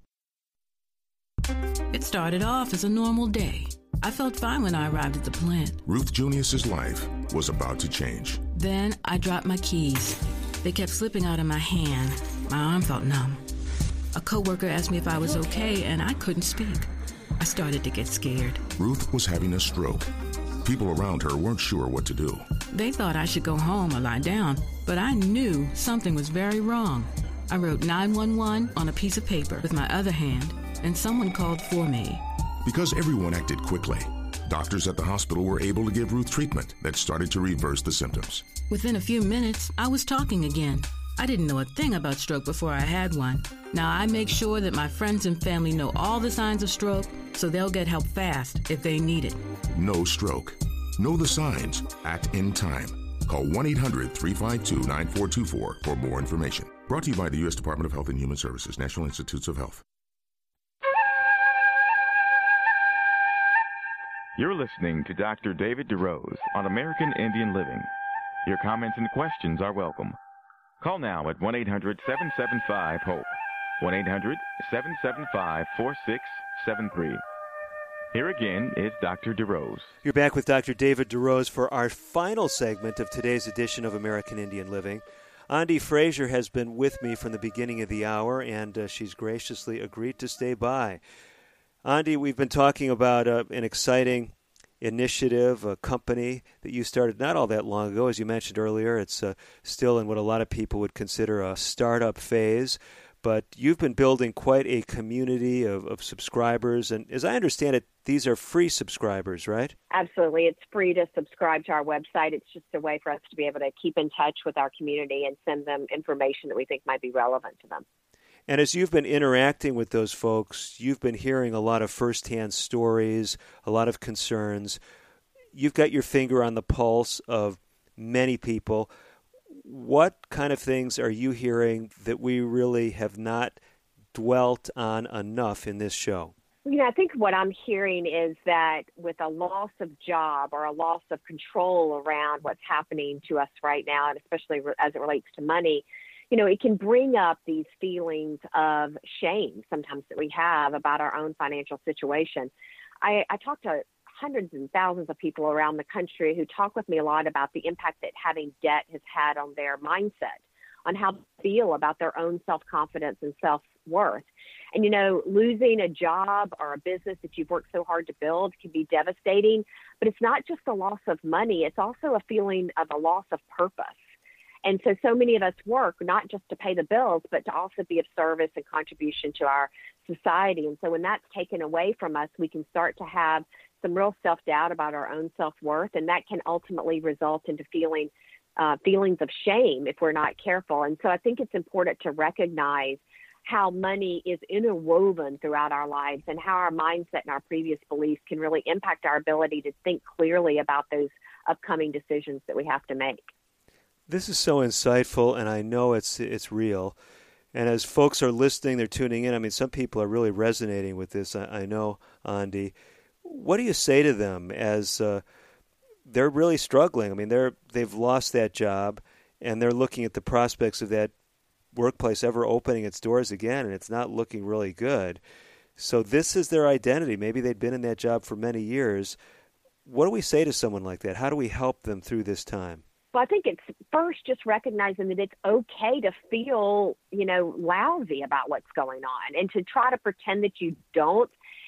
It started off as a normal day. I felt fine when I arrived at the plant. Ruth Junius's life was about to change. Then I dropped my keys. They kept slipping out of my hand. My arm felt numb. A coworker asked me if I was okay, and I couldn't speak. I started to get scared. Ruth was having a stroke. People around her weren't sure what to do. They thought I should go home or lie down, but I knew something was very wrong. I wrote nine one one on a piece of paper with my other hand, and someone called for me. Because everyone acted quickly, doctors at the hospital were able to give Ruth treatment that started to reverse the symptoms. Within a few minutes, I was talking again. I didn't know a thing about stroke before I had one. Now I make sure that my friends and family know all the signs of stroke so they'll get help fast if they need it. No stroke. Know the signs. Act in time. Call one eight hundred three five two nine four two four for more information. Brought to you by the U S Department of Health and Human Services, National Institutes of Health. You're listening to Doctor David DeRose on American Indian Living. Your comments and questions are welcome. Call now at one eight hundred seven seven five HOPE, one eight hundred seven seven five four six seven three. Here again is Doctor DeRose. You're back with Doctor David DeRose for our final segment of today's edition of American Indian Living. Andi Frazier has been with me from the beginning of the hour, and uh, she's graciously agreed to stay by. Andi, we've been talking about uh, an exciting initiative, a company that you started not all that long ago. As you mentioned earlier, it's uh, still in what a lot of people would consider a startup phase, but you've been building quite a community of, of subscribers, and as I understand it, these are free subscribers, right? Absolutely. It's free to subscribe to our website. It's just a way for us to be able to keep in touch with our community and send them information that we think might be relevant to them. And as you've been interacting with those folks, you've been hearing a lot of firsthand stories, a lot of concerns. You've got your finger on the pulse of many people. What kind of things are you hearing that we really have not dwelt on enough in this show? You know, I think what I'm hearing is that with a loss of job or a loss of control around what's happening to us right now, and especially as it relates to money, you know, it can bring up these feelings of shame sometimes that we have about our own financial situation. I, I talk to hundreds and thousands of people around the country who talk with me a lot about the impact that having debt has had on their mindset, on how they feel about their own self-confidence and self-worth. And, you know, losing a job or a business that you've worked so hard to build can be devastating, but it's not just the loss of money. It's also a feeling of a loss of purpose. And so, so many of us work not just to pay the bills, but to also be of service and contribution to our society. And so when that's taken away from us, we can start to have some real self-doubt about our own self-worth, and that can ultimately result into feeling uh, feelings of shame if we're not careful. And so I think it's important to recognize how money is interwoven throughout our lives and how our mindset and our previous beliefs can really impact our ability to think clearly about those upcoming decisions that we have to make. This is so insightful, and I know it's it's real. And as folks are listening, they're tuning in. I mean, some people are really resonating with this. I, I know, Andi. What do you say to them as uh, they're really struggling? I mean, they're they've lost that job, and they're looking at the prospects of that workplace ever opening its doors again, and it's not looking really good. So this is their identity. Maybe they'd been in that job for many years. What do we say to someone like that? How do we help them through this time? Well, I think it's first just recognizing that it's okay to feel, you know, lousy about what's going on, and to try to pretend that you don't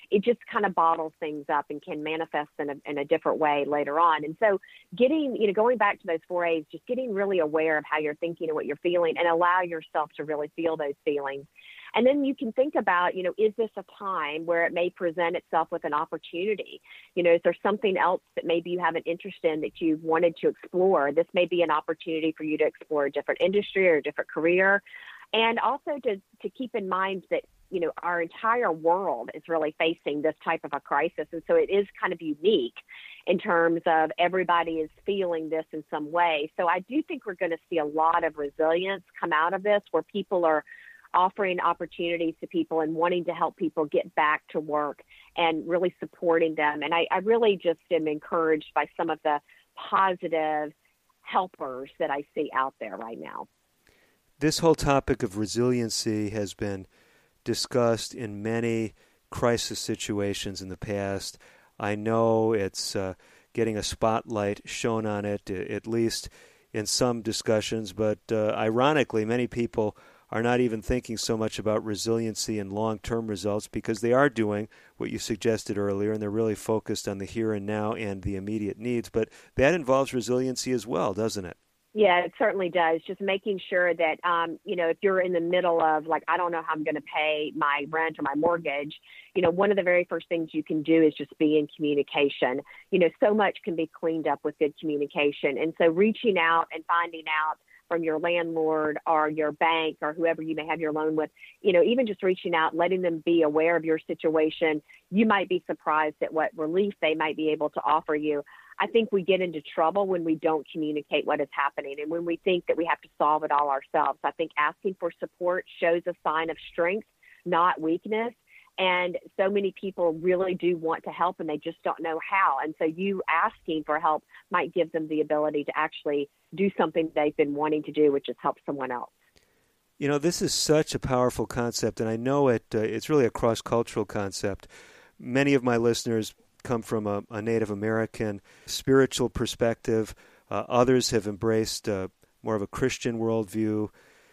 it just kind of bottles things up and can manifest in a, in a different way later on. And so getting, you know, going back to those four A's, just getting really aware of how you're thinking and what you're feeling and allow yourself to really feel those feelings. And then you can think about, you know, is this a time where it may present itself with an opportunity? You know, is there something else that maybe you have an interest in that you've wanted to explore? This may be an opportunity for you to explore a different industry or a different career. And also to, to keep in mind that, you know, our entire world is really facing this type of a crisis. And so it is kind of unique in terms of everybody is feeling this in some way. So I do think we're going to see a lot of resilience come out of this, where people are offering opportunities to people and wanting to help people get back to work and really supporting them. And I, I really just am encouraged by some of the positive helpers that I see out there right now. This whole topic of resiliency has been discussed in many crisis situations in the past. I know it's uh, getting a spotlight shown on it, at least in some discussions, but uh, ironically, many people are not even thinking so much about resiliency and long-term results, because they are doing what you suggested earlier, and they're really focused on the here and now and the immediate needs. But that involves resiliency as well, doesn't it? Yeah, it certainly does. Just making sure that, um, you know, if you're in the middle of, like, I don't know how I'm going to pay my rent or my mortgage, you know, one of the very first things you can do is just be in communication. You know, so much can be cleaned up with good communication. And so reaching out and finding out from your landlord or your bank or whoever you may have your loan with, you know, even just reaching out, letting them be aware of your situation, you might be surprised at what relief they might be able to offer you. I think we get into trouble when we don't communicate what is happening and when we think that we have to solve it all ourselves. I think asking for support shows a sign of strength, not weakness. And so many people really do want to help and they just don't know how. And so you asking for help might give them the ability to actually do something they've been wanting to do, which is help someone else. You know, this is such a powerful concept, and I know it. Uh, it's really a cross-cultural concept. Many of my listeners come from a, a Native American spiritual perspective. Uh, others have embraced uh, more of a Christian worldview.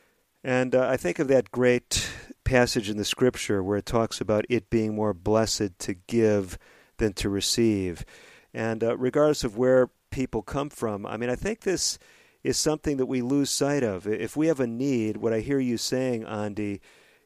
And uh, I think of that great passage in the Scripture where it talks about it being more blessed to give than to receive. And uh, regardless of where people come from, I mean, I think this is something that we lose sight of. If we have a need, what I hear you saying, Andi,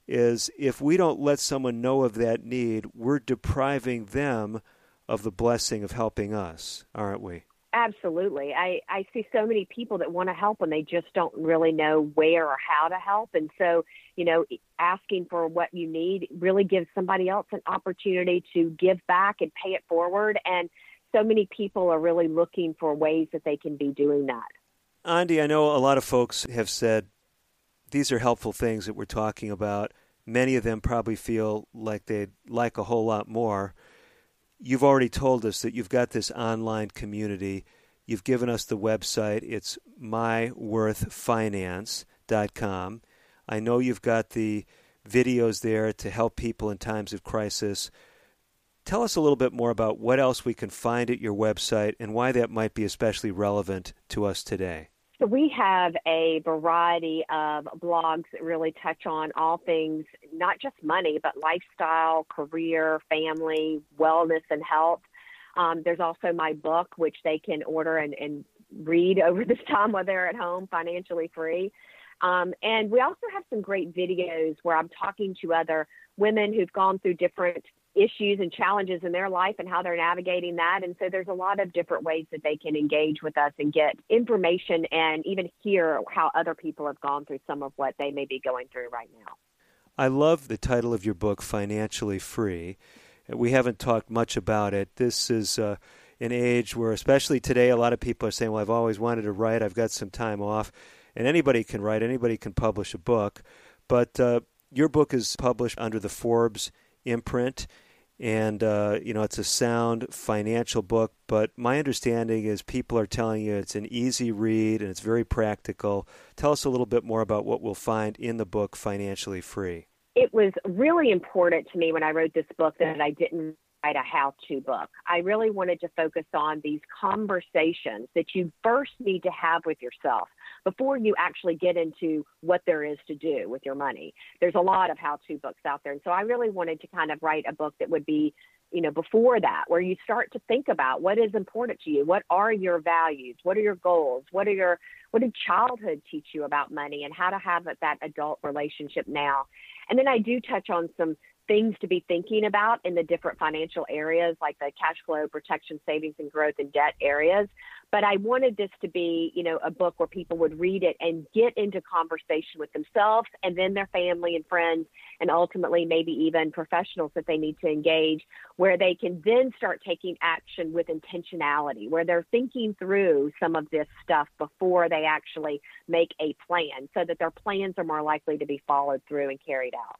is if we don't let someone know of that need, we're depriving them of the blessing of helping us, aren't we? Absolutely. I, I see so many people that want to help and they just don't really know where or how to help. And so, you know, asking for what you need really gives somebody else an opportunity to give back and pay it forward. And so many people are really looking for ways that they can be doing that. Andi, I know a lot of folks have said these are helpful things that we're talking about. Many of them probably feel like they'd like a whole lot more. You've already told us that you've got this online community. You've given us the website. It's my worth finance dot com. I know you've got the videos there to help people in times of crisis. Tell us a little bit more about what else we can find at your website and why that might be especially relevant to us today. So we have a variety of blogs that really touch on all things, not just money, but lifestyle, career, family, wellness, and health. Um, there's also my book, which they can order and, and read over this time while they're at home, financially free. Um, and we also have some great videos where I'm talking to other women who've gone through different issues and challenges in their life and how they're navigating that. And so there's a lot of different ways that they can engage with us and get information and even hear how other people have gone through some of what they may be going through right now. I love the title of your book, Financially Free. We haven't talked much about it. This is uh, an age where, especially today, a lot of people are saying, well, I've always wanted to write. I've got some time off. And anybody can write. Anybody can publish a book. But uh, your book is published under the Forbes imprint. And, uh, you know, it's a sound financial book. But my understanding is people are telling you it's an easy read and it's very practical. Tell us a little bit more about what we'll find in the book, Financially Free. It was really important to me when I wrote this book that I didn't write a how-to book. I really wanted to focus on these conversations that you first need to have with yourself before you actually get into what there is to do with your money. There's a lot of how-to books out there. And so I really wanted to kind of write a book that would be, you know, before that, where you start to think about what is important to you. What are your values? What are your goals? What are your, what did childhood teach you about money and how to have that adult relationship now? And then I do touch on some things to be thinking about in the different financial areas, like the cash flow, protection, savings, and growth and debt areas. But I wanted this to be, you know, a book where people would read it and get into conversation with themselves and then their family and friends, and ultimately maybe even professionals that they need to engage, where they can then start taking action with intentionality, where they're thinking through some of this stuff before they actually make a plan, so that their plans are more likely to be followed through and carried out.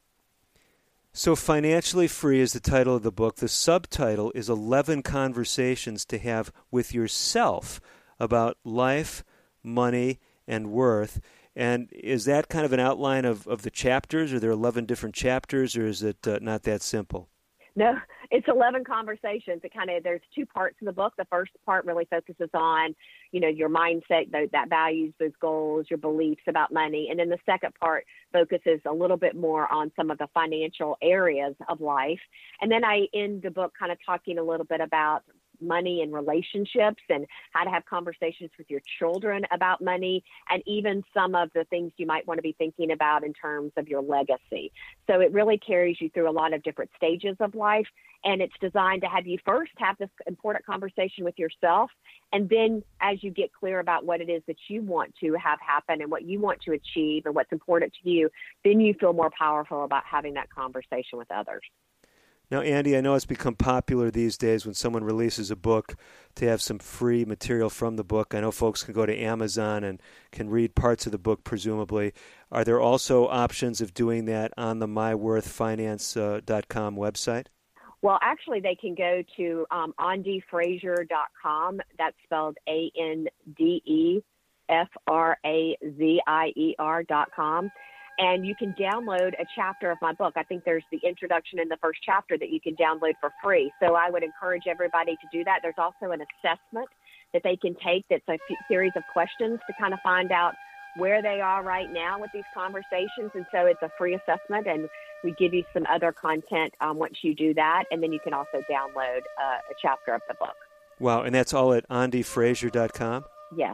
So Financially Free is the title of the book. The subtitle is eleven Conversations to Have with Yourself about life, money, and worth. And is that kind of an outline of, of the chapters? Are there eleven different chapters, or is it uh, not that simple? No, it's eleven conversations. It kind of, there's two parts of the book. The first part really focuses on, you know, your mindset, the, that values, those goals, your beliefs about money. And then the second part focuses a little bit more on some of the financial areas of life. And then I end the book kind of talking a little bit about money and relationships and how to have conversations with your children about money, and even some of the things you might want to be thinking about in terms of your legacy. So it really carries you through a lot of different stages of life, and it's designed to have you first have this important conversation with yourself, and then as you get clear about what it is that you want to have happen and what you want to achieve and what's important to you, then you feel more powerful about having that conversation with others. Now, Andy, I know it's become popular these days when someone releases a book to have some free material from the book. I know folks can go to Amazon and can read parts of the book, presumably. Are there also options of doing that on the my worth finance dot com website? Well, actually, they can go to um, andy frazier dot com. That's spelled A N D E F R A Z I E R dot com. And you can download a chapter of my book. I think there's the introduction in the first chapter that you can download for free. So I would encourage everybody to do that. There's also an assessment that they can take that's a f- series of questions to kind of find out where they are right now with these conversations. And so it's a free assessment, and we give you some other content um, once you do that. And then you can also download uh, a chapter of the book. Wow, and that's all at andy frazier dot com? Yes.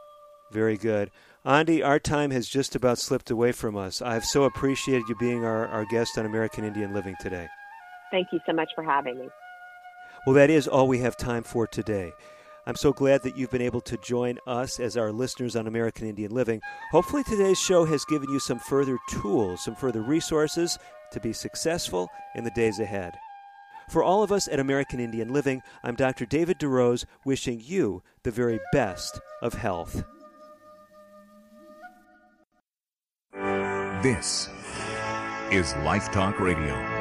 Very good. Andy, our time has just about slipped away from us. I've so appreciated you being our, our guest on American Indian Living today. Thank you so much for having me. Well, that is all we have time for today. I'm so glad that you've been able to join us as our listeners on American Indian Living. Hopefully today's show has given you some further tools, some further resources to be successful in the days ahead. For all of us at American Indian Living, I'm Doctor David DeRose, wishing you the very best of health. This is Life Talk Radio.